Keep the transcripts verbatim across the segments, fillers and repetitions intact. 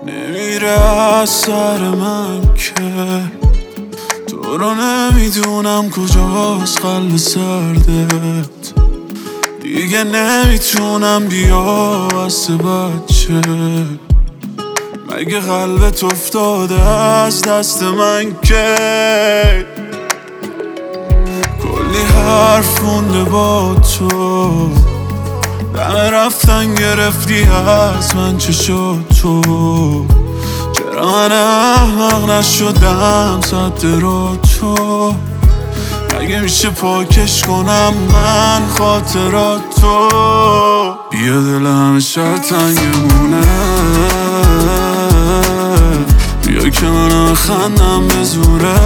نمیره از سر من که تو رو نمیدونم کجاست قلب سردت. دیگه نمیتونم بیا واسه بچه، مگه قلبت افتاده از دست من که کلی حرف مونده با تو، دم رفتن گرفتی از من چه شد تو؟ چرا من احمق نشدم صد رو تو؟ مگه میشه پاکش کنم من خاطرات تو؟ بیا دلم شاید تنگمونه، بیا که منم خندم به زوره.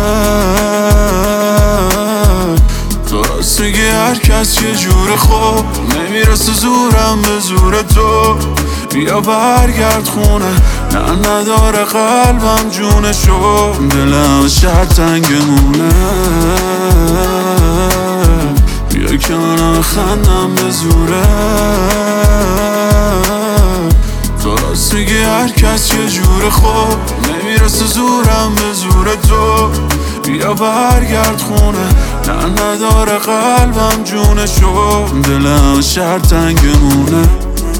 تو راست میگی هر کس یه جوره، خوب نمیرسه زورم به زور تو. بیا برگرد خونه، نه نداره قلبم جونشو. دلم شهر تنگمونه، بیا که منم خندم به زوره. تو راست میگی هر کس یه جوره، خوب نمیرسه زورم به زور تو. بیا برگرد خونه، نه نداره قلبم جونشو. دلم شهر تنگمونه.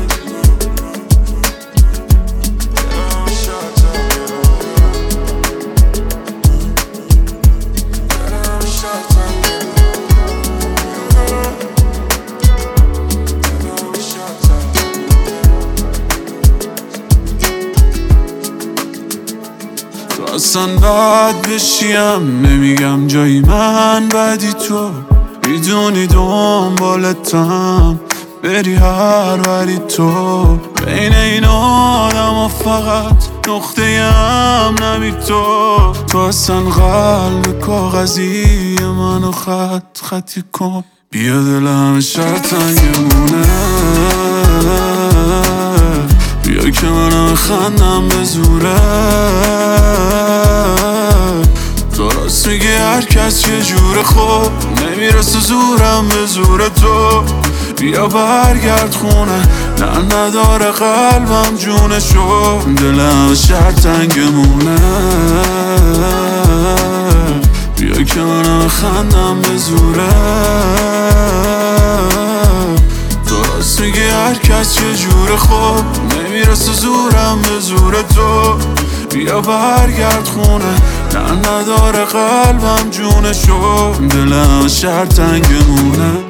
تو اصلا بد بشیم، نمیگم جایی من بدی تو. میدونی دنبالتم بری هر وری تو. بین این آدم و فقط نقطه ام نمی تو. تو اصلا قلب کاغذی منو خط خطی کن. بیا دلم شهر تنگمونه، بیا که منم خندم به زوره. تو راست میگی هر کس یه جوره، خوب نمیرسه زورم به زور تو. بیا برگرد خونه، نه نداره قلبم جونشو. دلم شهر تنگمونه، بیا که منم خندم به زوره. تو راست میگی هر کس یه جوره، خوب نمیرسه زورم به زور تو. بیا برگرد خونه، نه نداره قلبم جونشو. دلم شهر تنگمونه.